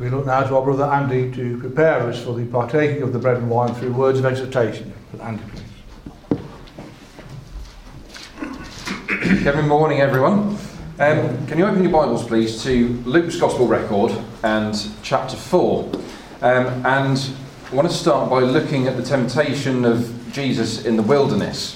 We look now to our brother Andy to prepare us for the partaking of the bread and wine through words of exhortation. Andy, please. Good morning, everyone. Can you open your Bibles, please, to Luke's Gospel record and chapter 4. And I want to start by looking at the temptation of Jesus in the wilderness.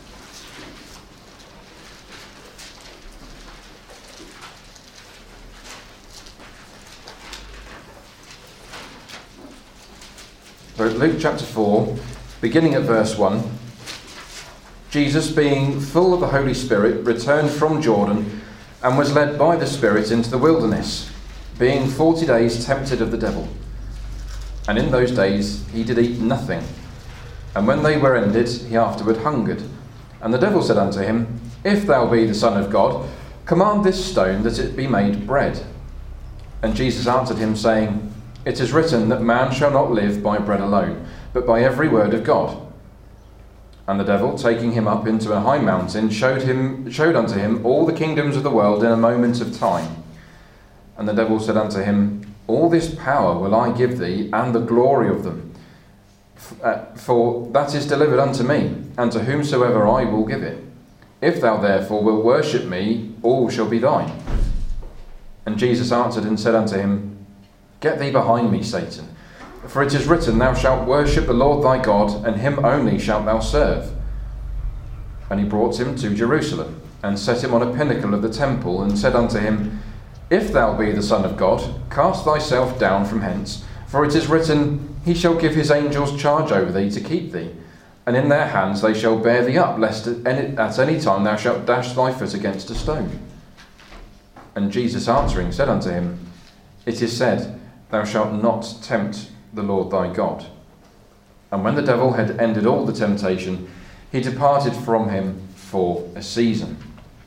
So Luke chapter 4, beginning at verse 1. Jesus, being full of the Holy Spirit, returned from Jordan and was led by the Spirit into the wilderness, being 40 days tempted of the devil. And in those days he did eat nothing. And when they were ended, he afterward hungered. And the devil said unto him, If thou be the Son of God, command this stone that it be made bread. And Jesus answered him, saying, It is written that man shall not live by bread alone, but by every word of God. And the devil, taking him up into a high mountain, showed unto him all the kingdoms of the world in a moment of time. And the devil said unto him, All this power will I give thee, and the glory of them. For that is delivered unto me, and to whomsoever I will give it. If thou therefore wilt worship me, all shall be thine. And Jesus answered and said unto him, Get thee behind me, Satan. For it is written, Thou shalt worship the Lord thy God, and him only shalt thou serve. And he brought him to Jerusalem, and set him on a pinnacle of the temple, and said unto him, If thou be the Son of God, cast thyself down from hence. For it is written, He shall give his angels charge over thee to keep thee, and in their hands they shall bear thee up, lest at any time thou shalt dash thy foot against a stone. And Jesus answering said unto him, It is said, Thou shalt not tempt the Lord thy God. And when the devil had ended all the temptation, he departed from him for a season.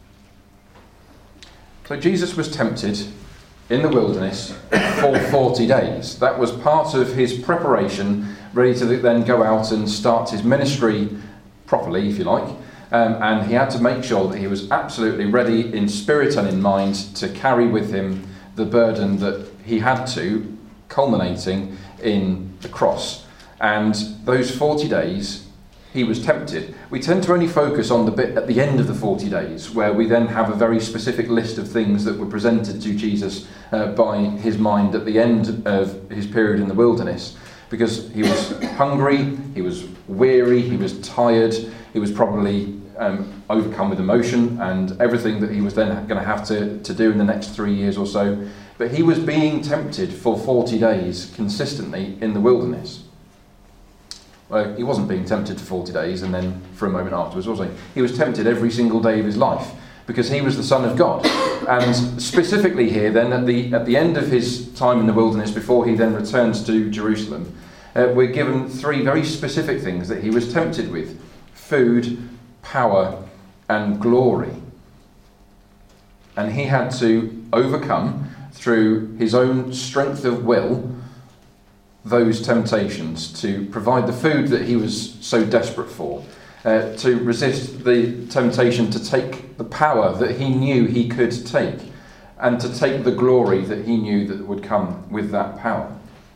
So Jesus was tempted in the wilderness for 40 days. That was part of his preparation, ready to then go out and start his ministry properly, if you like. And he had to make sure that he was absolutely ready in spirit and in mind to carry with him the burden that he had to, culminating in the cross. And those 40 days he was tempted. We tend to only focus on the bit at the end of the 40 days, where we then have a very specific list of things that were presented to Jesus by his mind at the end of his period in the wilderness, because he was hungry, he was weary, he was tired, he was probably overcome with emotion and everything that he was then going to have to do in the next 3 years or so. But he was being tempted for 40 days consistently in the wilderness. Well, he wasn't being tempted for 40 days and then for a moment afterwards, was he? He was tempted every single day of his life because he was the Son of God. And specifically here then, at the end of his time in the wilderness, before he then returns to Jerusalem, we're given 3 very specific things that he was tempted with: food, power, and glory. And he had to overcome, through his own strength of will, those temptations, to provide the food that he was so desperate for, to resist the temptation to take the power that he knew he could take, and to take the glory that he knew that would come with that power.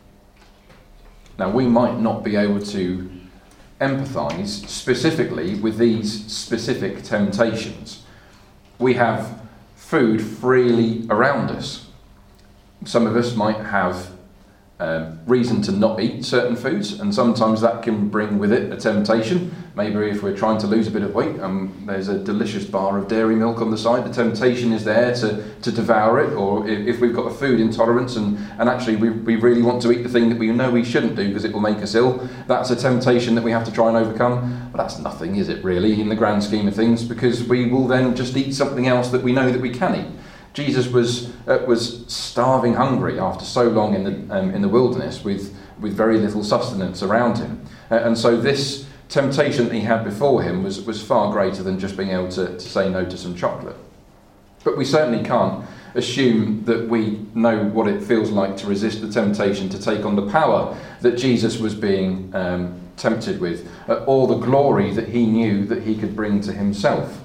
Now, we might not be able to empathise specifically with these specific temptations. We have food freely around us. Some of us might have reason to not eat certain foods, and sometimes that can bring with it a temptation. Maybe if we're trying to lose a bit of weight and there's a delicious bar of dairy milk on the side, the temptation is there to devour it. Or if we've got a food intolerance and actually we really want to eat the thing that we know we shouldn't do because it will make us ill, that's a temptation that we have to try and overcome. But that's nothing, is it really, in the grand scheme of things, because we will then just eat something else that we know that we can eat. Jesus was starving hungry after so long in the wilderness with very little sustenance around him, and so this temptation that he had before him was far greater than just being able to say no to some chocolate. But we certainly can't assume that we know what it feels like to resist the temptation to take on the power that Jesus was being tempted with, or the glory that he knew that he could bring to himself.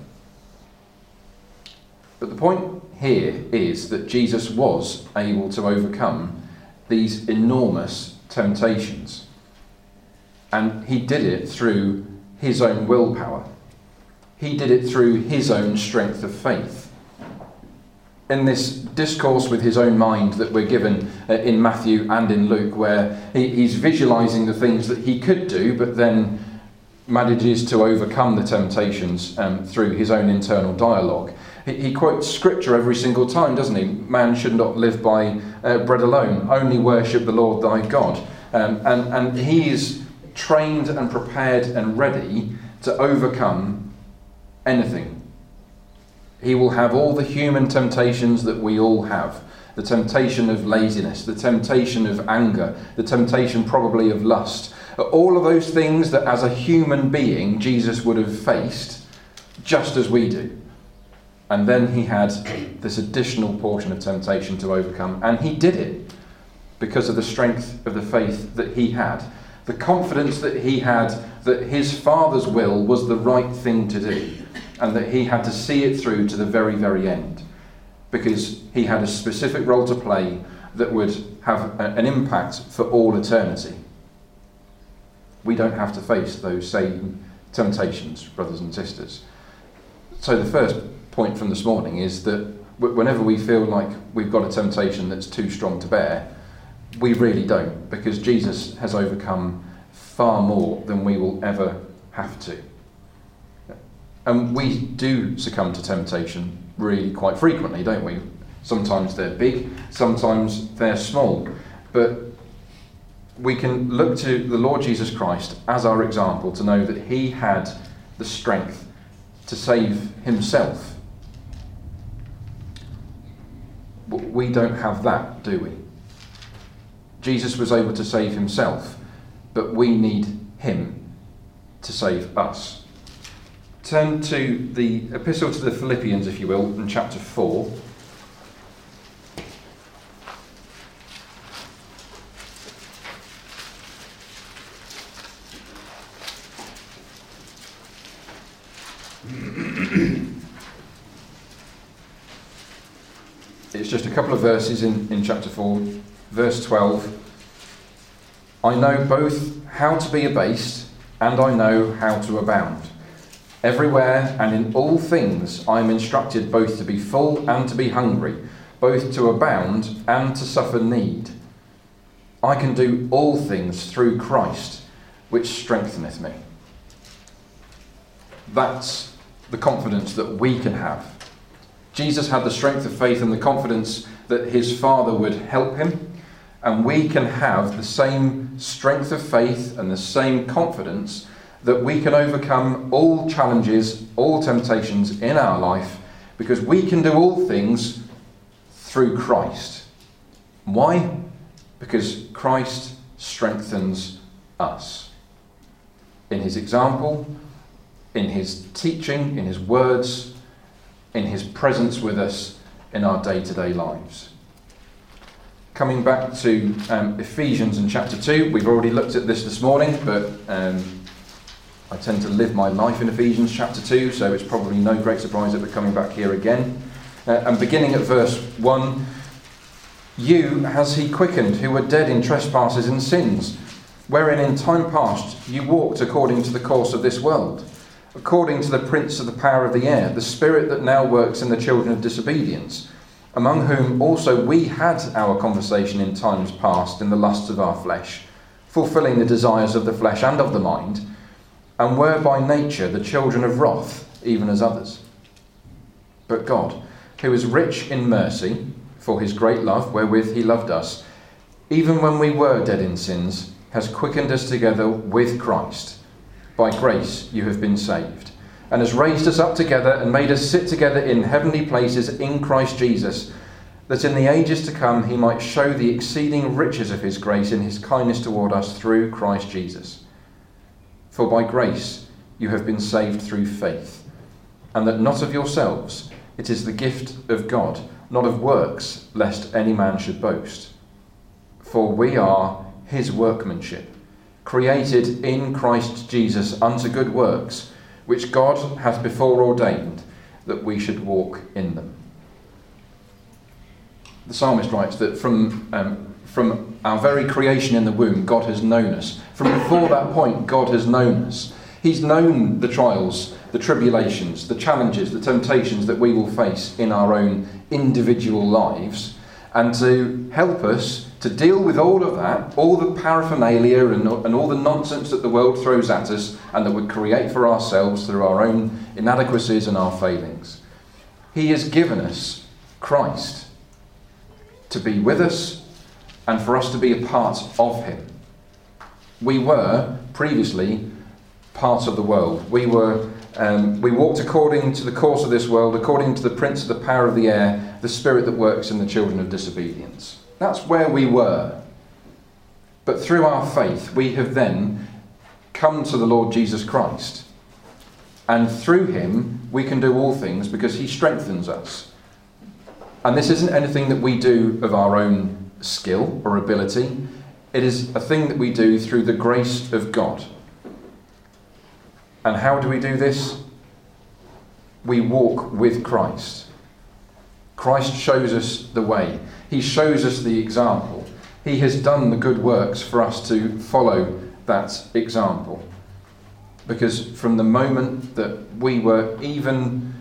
But the point here is that Jesus was able to overcome these enormous temptations. And he did it through his own willpower. He did it through his own strength of faith. In this discourse with his own mind that we're given in Matthew and in Luke, where he's visualising the things that he could do, but then manages to overcome the temptations through his own internal dialogue. He quotes scripture every single time, doesn't he? Man should not live by bread alone, only worship the Lord thy God. And he is trained and prepared and ready to overcome anything. He will have all the human temptations that we all have. The temptation of laziness, the temptation of anger, the temptation probably of lust. All of those things that as a human being Jesus would have faced just as we do. And then he had this additional portion of temptation to overcome. And he did it because of the strength of the faith that he had. The confidence that he had that his Father's will was the right thing to do. And that he had to see it through to the very, very end. Because he had a specific role to play that would have an impact for all eternity. We don't have to face those same temptations, brothers and sisters. So the first point from this morning is that whenever we feel like we've got a temptation that's too strong to bear, we really don't, because Jesus has overcome far more than we will ever have to. And we do succumb to temptation really quite frequently, don't we? Sometimes they're big, sometimes they're small. But we can look to the Lord Jesus Christ as our example to know that he had the strength to save himself. We don't have that, do we? Jesus was able to save himself, but we need him to save us. Turn to the Epistle to the Philippians, if you will, in chapter 4. It's just a couple of verses in chapter 4, verse 12. I know both how to be abased and I know how to abound. Everywhere and in all things I am instructed both to be full and to be hungry, both to abound and to suffer need. I can do all things through Christ, which strengtheneth me. That's the confidence that we can have. Jesus had the strength of faith and the confidence that his Father would help him, and we can have the same strength of faith and the same confidence that we can overcome all challenges, all temptations in our life, because we can do all things through Christ. Why? Because Christ strengthens us. In his example, in his teaching, in his words, in his presence with us in our day-to-day lives. Coming back to Ephesians in chapter 2, we've already looked at this morning, but I tend to live my life in Ephesians chapter 2, so it's probably no great surprise that we're coming back here again. And beginning at verse 1, you has he quickened who were dead in trespasses and sins, wherein in time past you walked according to the course of this world, according to the prince of the power of the air, the spirit that now works in the children of disobedience, among whom also we had our conversation in times past in the lusts of our flesh, fulfilling the desires of the flesh and of the mind, and were by nature the children of wrath, even as others. But God, who is rich in mercy, for his great love wherewith he loved us, even when we were dead in sins, has quickened us together with Christ. By grace you have been saved, and has raised us up together and made us sit together in heavenly places in Christ Jesus, that in the ages to come he might show the exceeding riches of his grace in his kindness toward us through Christ Jesus. For by grace you have been saved through faith, and that not of yourselves, it is the gift of God, not of works, lest any man should boast. For we are his workmanship, created in Christ Jesus unto good works, which God hath before ordained that we should walk in them. The psalmist writes that from from our very creation in the womb, God has known us. From before that point, God has known us. He's known the trials, the tribulations, the challenges, the temptations that we will face in our own individual lives. And to help us to deal with all of that, all the paraphernalia and all the nonsense that the world throws at us and that we create for ourselves through our own inadequacies and our failings. He has given us Christ to be with us and for us to be a part of him. We were previously part of the world. We walked according to the course of this world, according to the prince of the power of the air, the spirit that works in the children of disobedience. That's where we were. But through our faith, we have then come to the Lord Jesus Christ. And through him, we can do all things because he strengthens us. And this isn't anything that we do of our own skill or ability. It is a thing that we do through the grace of God. And how do we do this? We walk with Christ. Christ shows us the way. He shows us the example. He has done the good works for us to follow that example. Because from the moment that we were even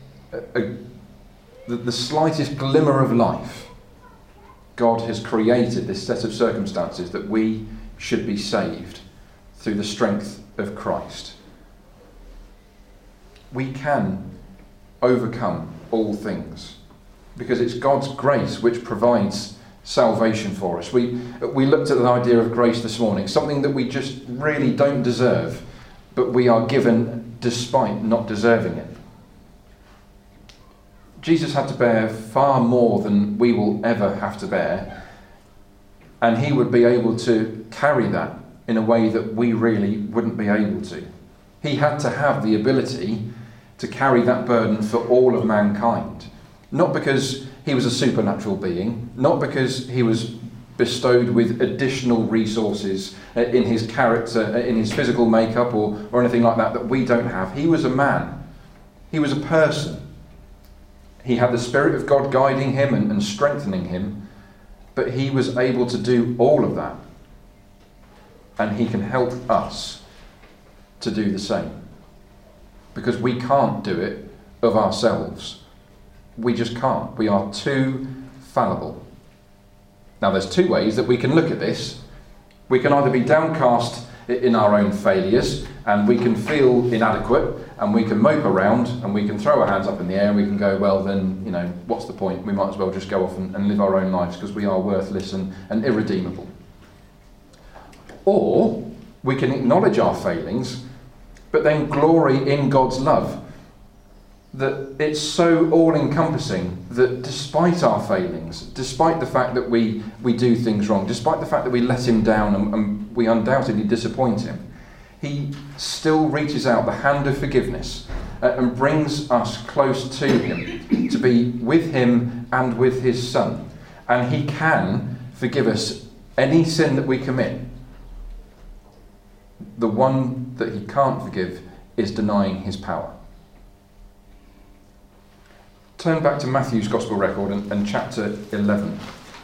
the slightest glimmer of life, God has created this set of circumstances that we should be saved through the strength of Christ. We can overcome all things because it's God's grace which provides salvation for us. We looked at the idea of grace this morning, something that we just really don't deserve, but we are given despite not deserving it. Jesus had to bear far more than we will ever have to bear, and he would be able to carry that in a way that we really wouldn't be able to. He had to have the ability to carry that burden for all of mankind. Not because he was a supernatural being, not because he was bestowed with additional resources in his character, in his physical makeup or anything like that we don't have. He was a man. He was a person. He had the Spirit of God guiding him and strengthening him, but he was able to do all of that. And he can help us to do the same. Because we can't do it of ourselves. We just can't. We are too fallible. Now there's two ways that we can look at this. We can either be downcast in our own failures and we can feel inadequate and we can mope around and we can throw our hands up in the air and we can go, well then, what's the point? We might as well just go off and live our own lives because we are worthless and irredeemable. Or we can acknowledge our failings but then glory in God's love. That it's so all-encompassing that despite our failings, despite the fact that we do things wrong, despite the fact that we let him down and we undoubtedly disappoint him, he still reaches out the hand of forgiveness and brings us close to him, to be with him and with his Son. And he can forgive us any sin that we commit. The one that he can't forgive is denying his power. Turn back to Matthew's Gospel record and chapter 11.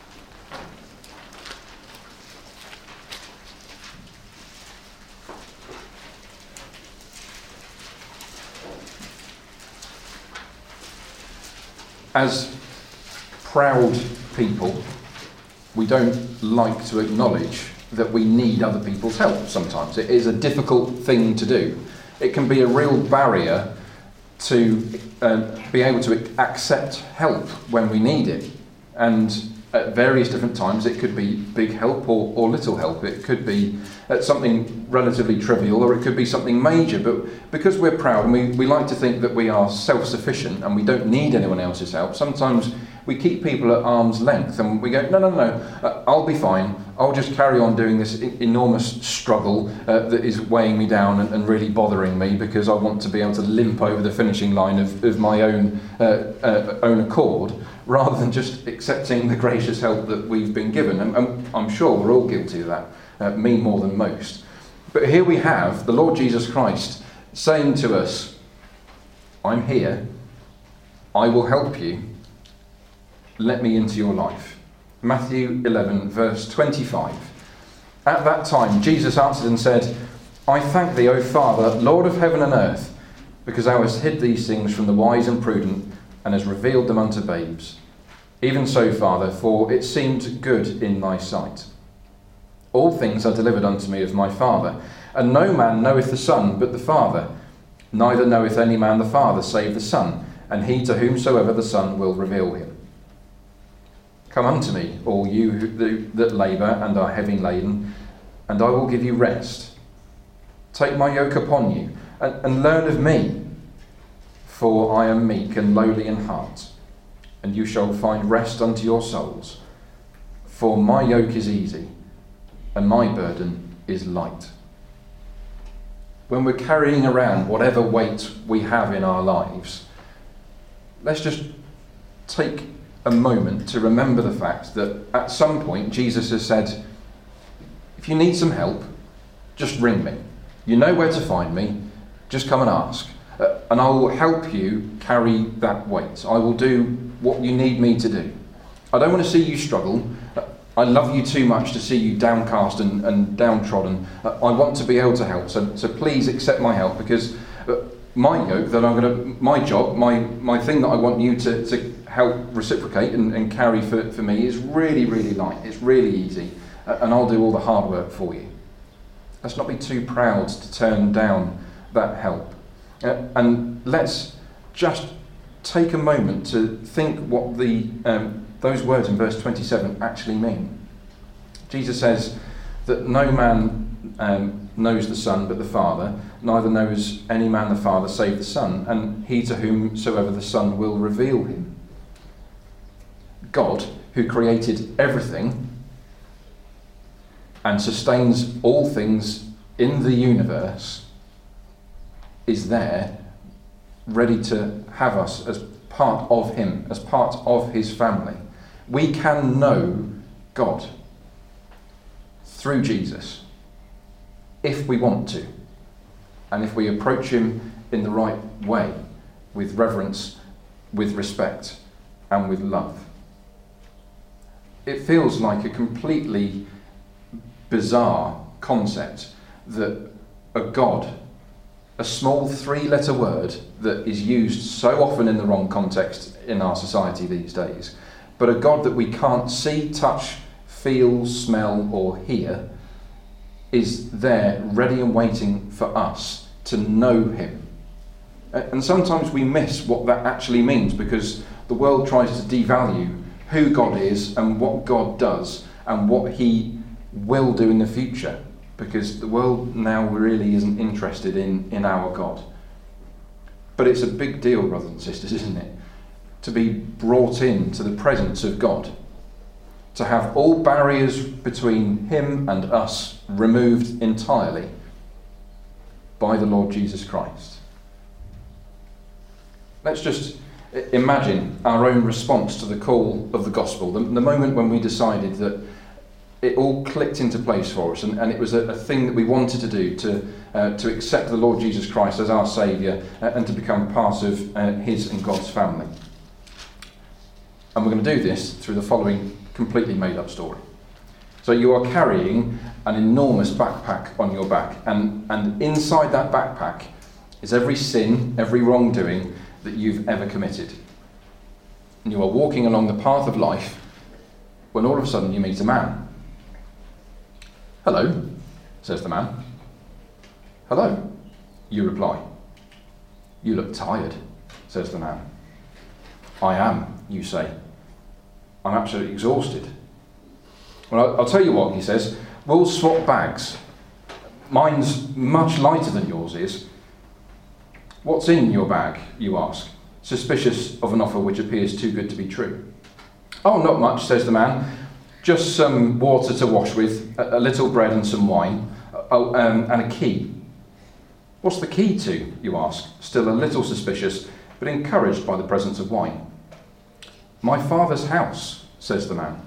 As proud people, we don't like to acknowledge that we need other people's help sometimes. It is a difficult thing to do. It can be a real barrier to be able to accept help when we need it. And at various different times it could be big help or little help. It could be something relatively trivial or it could be something major. But because we're proud and we like to think that we are self-sufficient and we don't need anyone else's help, sometimes we keep people at arm's length and we go, no, I'll be fine. I'll just carry on doing this enormous struggle that is weighing me down and really bothering me because I want to be able to limp over the finishing line of my own accord, rather than just accepting the gracious help that we've been given. And I'm sure we're all guilty of that, me more than most. But here we have the Lord Jesus Christ saying to us, I'm here, I will help you, let me into your life. Matthew 11, verse 25. At that time, Jesus answered and said, I thank thee, O Father, Lord of heaven and earth, because thou hast hid these things from the wise and prudent, and hast revealed them unto babes. Even so, Father, for it seemed good in thy sight. All things are delivered unto me of my Father, and no man knoweth the Son but the Father, neither knoweth any man the Father save the Son, and he to whomsoever the Son will reveal him. Come unto me, all you that labour and are heavy laden, and I will give you rest. Take my yoke upon you, and learn of me, for I am meek and lowly in heart, and you shall find rest unto your souls. For my yoke is easy, and my burden is light. When we're carrying around whatever weight we have in our lives, let's just take a moment to remember the fact that at some point Jesus has said, if you need some help, just ring me. You know where to find me, just come and ask. And I will help you carry that weight. I will do what you need me to do. I don't want to see you struggle. I love you too much to see you downcast and downtrodden. I want to be able to help. So please accept my help, because my yoke that my job, my thing that I want you to help reciprocate and carry for me is really, really light. It's really easy. And I'll do all the hard work for you. Let's not be too proud to turn down that help. And let's just take a moment to think what those words in verse 27 actually mean. Jesus says that no man knows the Son but the Father, neither knows any man the Father save the Son, and he to whomsoever the Son will reveal him. God, who created everything and sustains all things in the universe, is there, ready to have us as part of him, as part of his family. We can know God through Jesus if we want to, and if we approach him in the right way, with reverence, with respect, and with love. It feels like a completely bizarre concept that a God, a small 3-letter word that is used so often in the wrong context in our society these days, but a God that we can't see, touch, feel, smell, or hear, is there ready and waiting for us to know him. And sometimes we miss what that actually means, because the world tries to devalue who God is and what God does and what he will do in the future, because the world now really isn't interested in our God. But it's a big deal, brothers and sisters, isn't it? To be brought into the presence of God, to have all barriers between him and us removed entirely by the Lord Jesus Christ. Let's just imagine our own response to the call of the gospel, the moment when we decided that it all clicked into place for us, and it was a thing that we wanted to do, to accept the Lord Jesus Christ as our Saviour and to become part of his and God's family. And we're going to do this through the following completely made up story. So you are carrying an enormous backpack on your back, and inside that backpack is every sin, every wrongdoing that you've ever committed. And you are walking along the path of life when all of a sudden you meet a man. "Hello," says the man. "Hello," you reply. "You look tired," says the man. "I am," you say. "I'm absolutely exhausted." "Well, I'll tell you what," he says, "we'll swap bags. Mine's much lighter than yours is." "What's in your bag?" you ask, suspicious of an offer which appears too good to be true. "Oh, not much," says the man. "Just some water to wash with, a little bread and some wine, and a key." "What's the key to?" you ask, still a little suspicious, but encouraged by the presence of wine. "My father's house," says the man.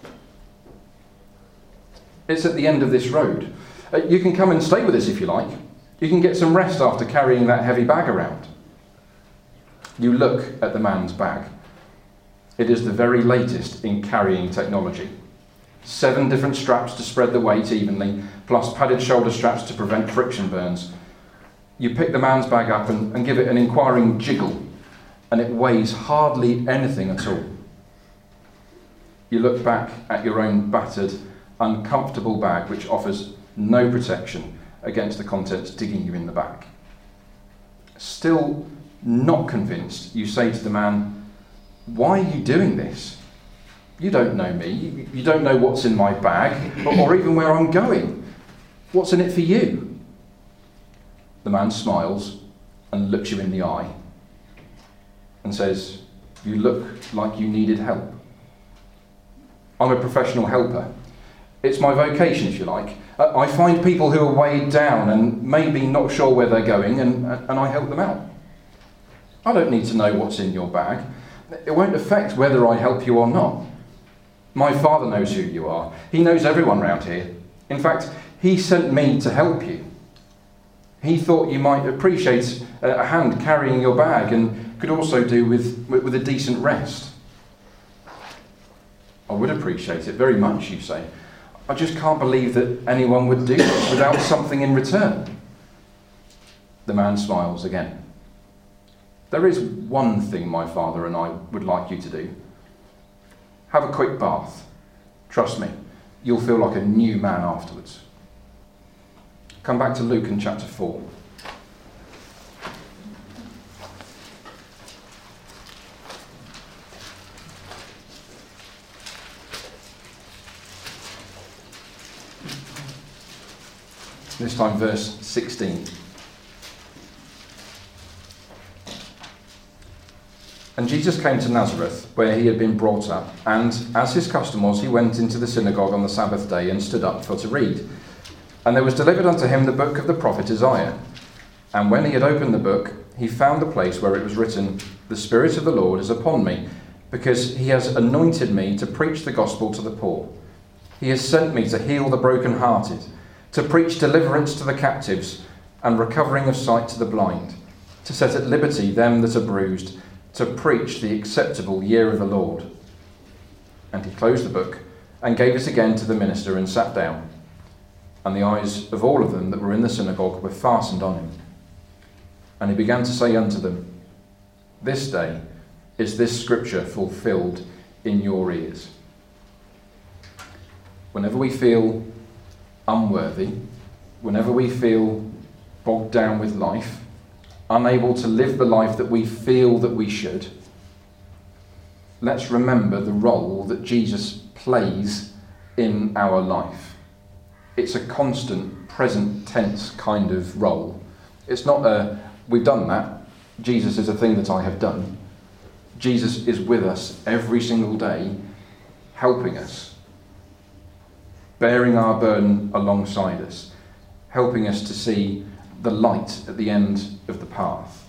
"It's at the end of this road. You can come and stay with us if you like. You can get some rest after carrying that heavy bag around." You look at the man's bag. It is the very latest in carrying technology. 7 different straps to spread the weight evenly, plus padded shoulder straps to prevent friction burns. You pick the man's bag up and give it an inquiring jiggle, and it weighs hardly anything at all. You look back at your own battered, uncomfortable bag, which offers no protection against the contents digging you in the back. Still not convinced, you say to the man, "Why are you doing this? You don't know me, you don't know what's in my bag, or even where I'm going. What's in it for you?" The man smiles and looks you in the eye and says, "You look like you needed help." I'm a professional helper. It's my vocation, if you like. I find people who are weighed down and maybe not sure where they're going, and I help them out. I don't need to know what's in your bag. It won't affect whether I help you or not. My Father knows who you are. He knows everyone round here. In fact, he sent me to help you. He thought you might appreciate a hand carrying your bag and could also do with a decent rest. I would appreciate it very much, you say. I just can't believe that anyone would do this without something in return. The man smiles again. There is one thing my father and I would like you to do. Have a quick bath. Trust me, you'll feel like a new man afterwards. Come back to Luke in chapter 4. This time verse 16. And Jesus came to Nazareth, where he had been brought up, and as his custom was, he went into the synagogue on the Sabbath day and stood up for to read. And there was delivered unto him the book of the prophet Isaiah. And when he had opened the book, he found the place where it was written, "The Spirit of the Lord is upon me, because he has anointed me to preach the gospel to the poor. He has sent me to heal the brokenhearted, to preach deliverance to the captives, and recovering of sight to the blind, to set at liberty them that are bruised, to preach the acceptable year of the Lord." And he closed the book and gave it again to the minister and sat down. And the eyes of all of them that were in the synagogue were fastened on him. And he began to say unto them, "This day is this scripture fulfilled in your ears." Whenever we feel unworthy, whenever we feel bogged down with life, unable to live the life that we feel that we should, let's remember the role that Jesus plays in our life. It's a constant, present tense kind of role. It's not a, we've done that, Jesus is a thing that I have done. Jesus is with us every single day, helping us, bearing our burden alongside us, helping us to see the light at the end of the path.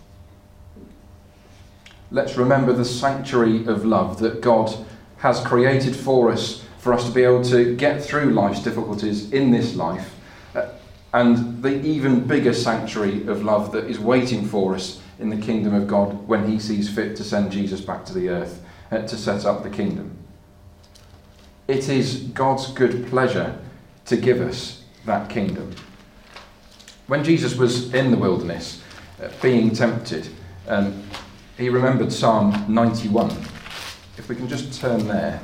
Let's remember the sanctuary of love that God has created for us to be able to get through life's difficulties in this life, and the even bigger sanctuary of love that is waiting for us in the kingdom of God when he sees fit to send Jesus back to the earth to set up the kingdom. It is God's good pleasure to give us that kingdom. When Jesus was in the wilderness, being tempted, he remembered Psalm 91. If we can just turn there.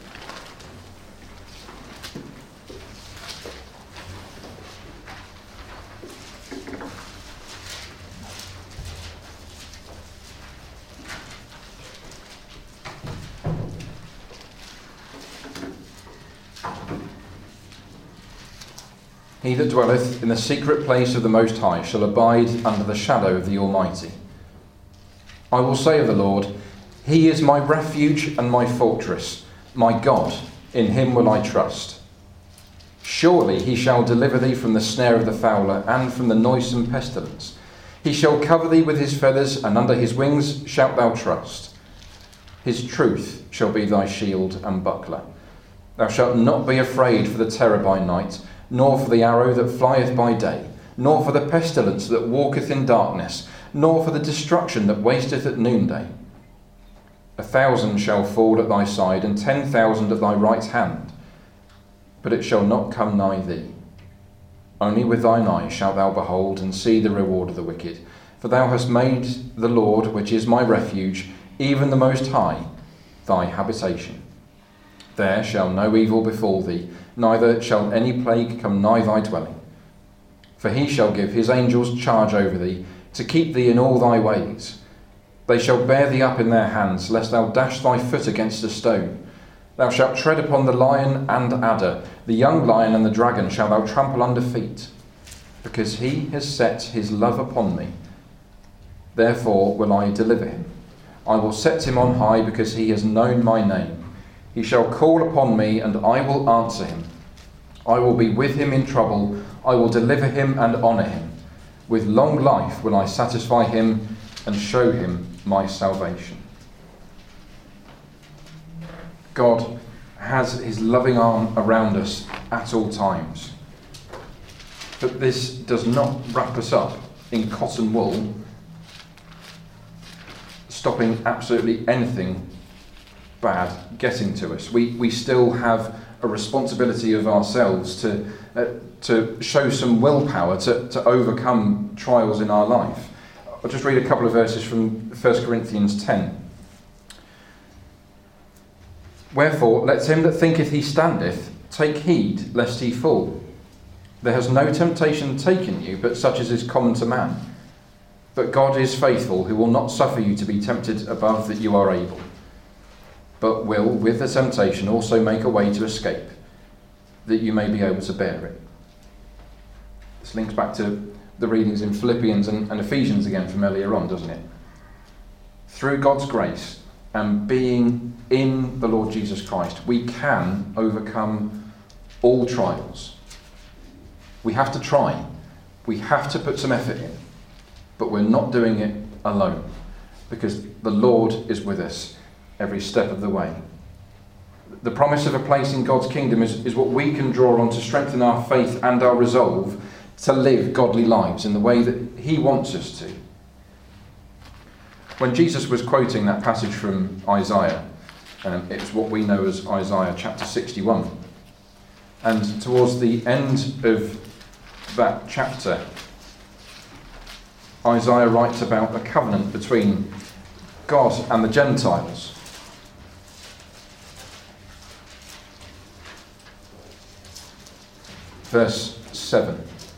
He that dwelleth in the secret place of the Most High shall abide under the shadow of the Almighty. I will say of the Lord, he is my refuge and my fortress, my God, in him will I trust. Surely he shall deliver thee from the snare of the fowler and from the noisome pestilence. He shall cover thee with his feathers, and under his wings shalt thou trust. His truth shall be thy shield and buckler. Thou shalt not be afraid for the terror by night, nor for the arrow that flieth by day, nor for the pestilence that walketh in darkness, nor for the destruction that wasteth at noonday. 1,000 shall fall at thy side, and 10,000 at thy right hand, but it shall not come nigh thee. Only with thine eyes shalt thou behold, and see the reward of the wicked. For thou hast made the Lord, which is my refuge, even the Most High, thy habitation. There shall no evil befall thee, neither shall any plague come nigh thy dwelling. For he shall give his angels charge over thee, to keep thee in all thy ways. They shall bear thee up in their hands, lest thou dash thy foot against a stone. Thou shalt tread upon the lion and adder, the young lion and the dragon shalt thou trample under feet. Because he has set his love upon me, therefore will I deliver him. I will set him on high, because he has known my name. He shall call upon me, and I will answer him. I will be with him in trouble. I will deliver him and honour him. With long life will I satisfy him and show him my salvation. God has his loving arm around us at all times. But this does not wrap us up in cotton wool, stopping absolutely anything bad getting to us. We still have a responsibility of ourselves to show some willpower to overcome trials in our life. I'll just read a couple of verses from 1 Corinthians 10. Wherefore, let him that thinketh he standeth take heed lest he fall. There has no temptation taken you, but such as is common to man. But God is faithful, who will not suffer you to be tempted above that you are able, but will, with the temptation, also make a way to escape, that you may be able to bear it. This links back to the readings in Philippians and Ephesians again from earlier on, doesn't it? Through God's grace and being in the Lord Jesus Christ, we can overcome all trials. We have to try. We have to put some effort in. But we're not doing it alone, because the Lord is with us every step of the way. The promise of a place in God's kingdom is what we can draw on to strengthen our faith and our resolve to live godly lives in the way that he wants us to. When Jesus was quoting that passage from Isaiah, it's what we know as Isaiah chapter 61. And towards the end of that chapter, Isaiah writes about a covenant between God and the Gentiles. Verse 7.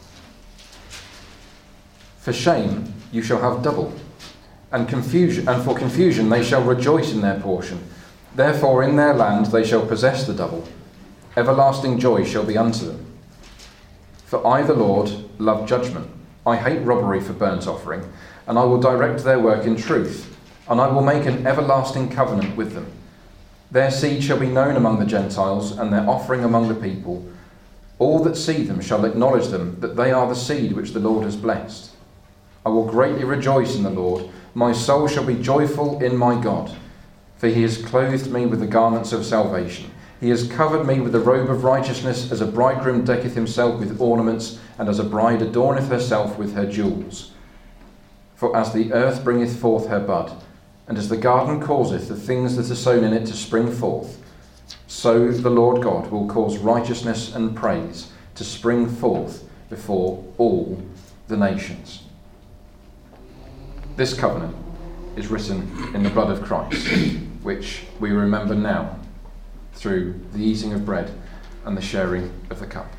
For shame you shall have double, and for confusion they shall rejoice in their portion. Therefore in their land they shall possess the double. Everlasting joy shall be unto them. For I, the Lord, love judgment. I hate robbery for burnt offering, and I will direct their work in truth, and I will make an everlasting covenant with them. Their seed shall be known among the Gentiles, and their offering among the people. All that see them shall acknowledge them, that they are the seed which the Lord has blessed. I will greatly rejoice in the Lord. My soul shall be joyful in my God, for he has clothed me with the garments of salvation. He has covered me with the robe of righteousness, as a bridegroom decketh himself with ornaments, and as a bride adorneth herself with her jewels. For as the earth bringeth forth her bud, and as the garden causeth the things that are sown in it to spring forth, so the Lord God will cause righteousness and praise to spring forth before all the nations. This covenant is written in the blood of Christ, which we remember now through the eating of bread and the sharing of the cup.